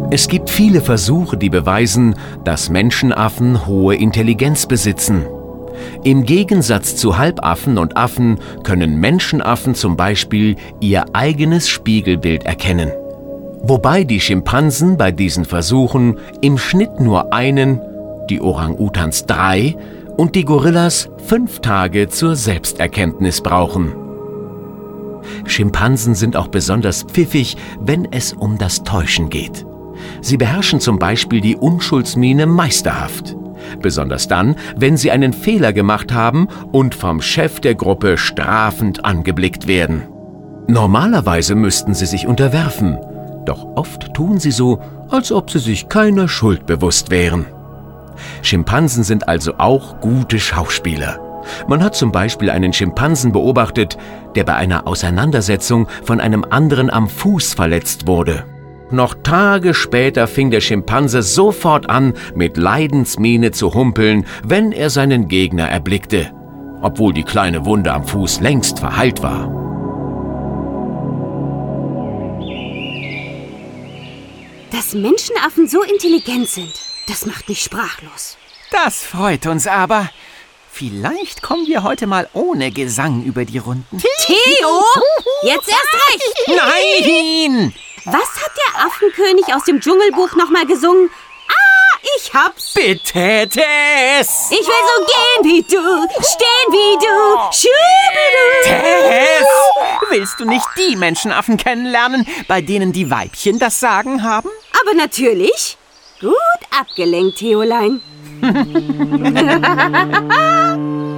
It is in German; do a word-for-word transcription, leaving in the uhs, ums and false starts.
Es gibt viele Versuche, die beweisen, dass Menschenaffen hohe Intelligenz besitzen. Im Gegensatz zu Halbaffen und Affen können Menschenaffen zum Beispiel ihr eigenes Spiegelbild erkennen. Wobei die Schimpansen bei diesen Versuchen im Schnitt nur einen, die Orang-Utans drei und die Gorillas fünf Tage zur Selbsterkenntnis brauchen. Schimpansen sind auch besonders pfiffig, wenn es um das Täuschen geht. Sie beherrschen zum Beispiel die Unschuldsmiene meisterhaft. Besonders dann, wenn sie einen Fehler gemacht haben und vom Chef der Gruppe strafend angeblickt werden. Normalerweise müssten sie sich unterwerfen, doch oft tun sie so, als ob sie sich keiner Schuld bewusst wären. Schimpansen sind also auch gute Schauspieler. Man hat zum Beispiel einen Schimpansen beobachtet, der bei einer Auseinandersetzung von einem anderen am Fuß verletzt wurde. Noch Tage später fing der Schimpanse sofort an, mit Leidensmiene zu humpeln, wenn er seinen Gegner erblickte, obwohl die kleine Wunde am Fuß längst verheilt war. Dass Menschenaffen so intelligent sind, das macht mich sprachlos. Das freut uns aber. Vielleicht kommen wir heute mal ohne Gesang über die Runden. Theo, jetzt erst recht. Nein! Was hat der Affenkönig aus dem Dschungelbuch nochmal gesungen? Ah, ich hab's. Bitte, Tess! Ich will so gehen wie du, stehen wie du, schubidu. Tess! Willst du nicht die Menschenaffen kennenlernen, bei denen die Weibchen das Sagen haben? Aber natürlich. Gut abgelenkt, Theolein.